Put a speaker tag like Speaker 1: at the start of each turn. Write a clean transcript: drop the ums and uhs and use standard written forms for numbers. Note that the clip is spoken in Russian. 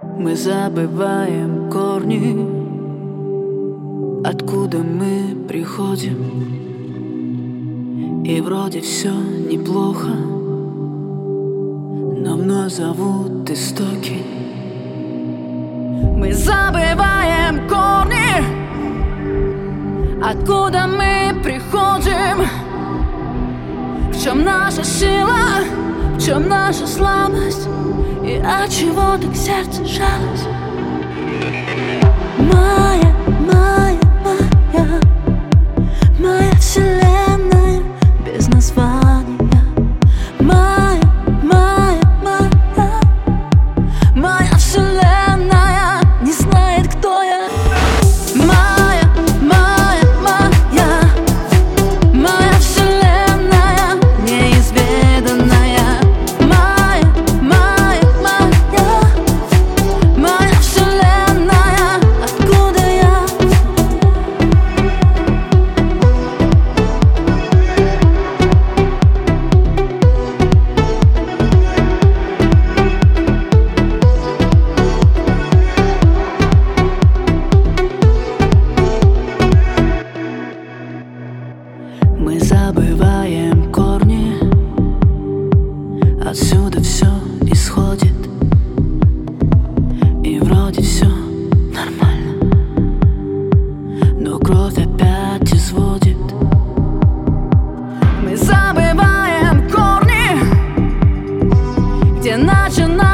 Speaker 1: Мы забываем корни, откуда мы приходим. И вроде все неплохо, но вновь зовут истоки. Мы забываем корни, откуда мы приходим. В чем наша сила, в чем наша слабость, и от чего так сердце жалость. Моя, моя, моя, моя вселенная без названия. Моя, моя, моя, моя вселенная не знает, кто я. Моя, моя, моя, моя вселенная неизведанная. Моя, моя, моя, моя вселенная, откуда я? Мы забываем корни, отсюда все исходит. И вроде все нормально, но кровь опять изводит. Мы забываем корни, где начинается